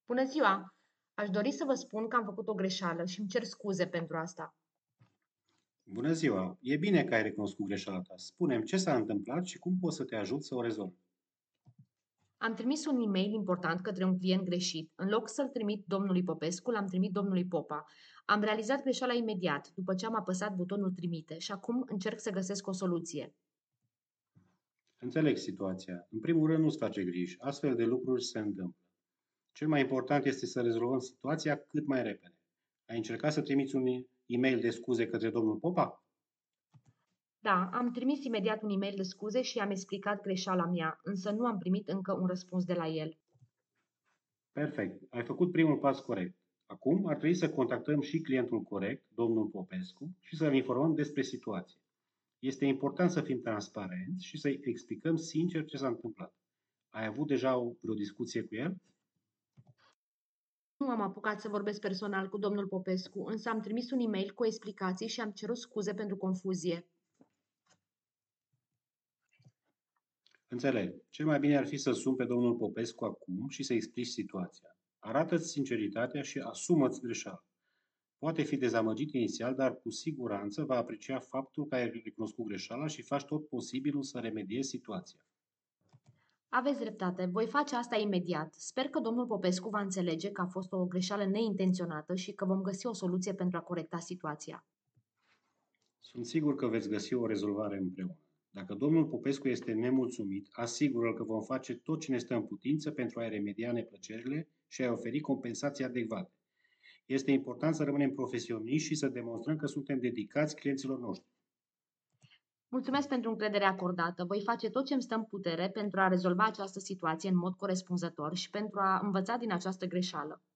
Bună ziua! Aș dori să vă spun că am făcut o greșeală și îmi cer scuze pentru asta. Bună ziua! E bine că ai recunoscut greșeala ta. Spune-mi ce s-a întâmplat și cum pot să te ajut să o rezolvi. Am trimis un e-mail important către un client greșit. În loc să-l trimit domnului Popescu, l-am trimit domnului Popa. Am realizat greșeala imediat, după ce am apăsat butonul trimite și acum încerc să găsesc o soluție. Înțeleg situația. În primul rând, nu-ți face griji. Astfel de lucruri se întâmplă. Cel mai important este să rezolvăm situația cât mai repede. Ai încercat să trimiți un e-mail de scuze către domnul Popa? Da, am trimis imediat un e-mail de scuze și am explicat greșeala mea, însă nu am primit încă un răspuns de la el. Perfect. Ai făcut primul pas corect. Acum ar trebui să contactăm și clientul corect, domnul Popescu, și să-l informăm despre situație. Este important să fim transparenți și să-i explicăm sincer ce s-a întâmplat. Ai avut deja vreo discuție cu el? Nu am apucat să vorbesc personal cu domnul Popescu, însă am trimis un e-mail cu explicații și am cerut scuze pentru confuzie. Înțeleg. Cel mai bine ar fi să suni pe domnul Popescu acum și să explici situația. Arată-ți sinceritatea și asumă-ți greșeala. Poate fi dezamăgit inițial, dar cu siguranță va aprecia faptul că ai recunoscut greșeala și faci tot posibilul să remediezi situația. Aveți dreptate, voi face asta imediat. Sper că domnul Popescu va înțelege că a fost o greșeală neintenționată și că vom găsi o soluție pentru a corecta situația. Sunt sigur că veți găsi o rezolvare împreună. Dacă domnul Popescu este nemulțumit, asigură-l că vom face tot ce ne stă în putință pentru a-i remedia neplăcerile și a-i oferi compensații adecvate. Este important să rămânem profesioniști și să demonstrăm că suntem dedicați clienților noștri. Mulțumesc pentru încrederea acordată. Voi face tot ce îmi stă în putere pentru a rezolva această situație în mod corespunzător și pentru a învăța din această greșeală.